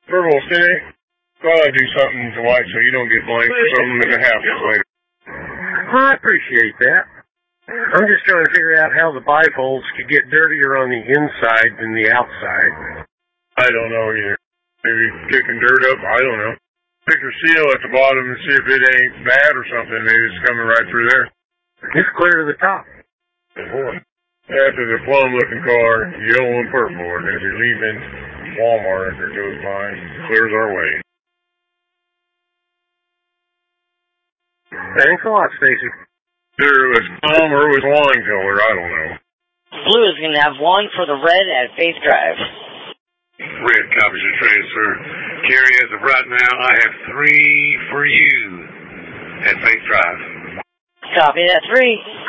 Purple City, gotta do something to white so you don't get blamed for something that happens later. I appreciate that. I'm just trying to figure out how the bifolds could get dirtier on the inside than the outside. I don't know either. Maybe kicking dirt up, I don't know. Pick your seal at the bottom and see if it ain't bad or something. Maybe it's coming right through there. It's clear to the top. Good boy. After the plum-looking car, yellow and purple, and as you're leaving Walmart, it goes by and clears our way. Thanks a lot, Stacy. Either it was plum or it was wine color, I don't know. Blue is going to have one for the red at Faith Drive. Red copies of transfer. Carrie, as of right now, I have 3 for you at Faith Drive. Copy that, 3.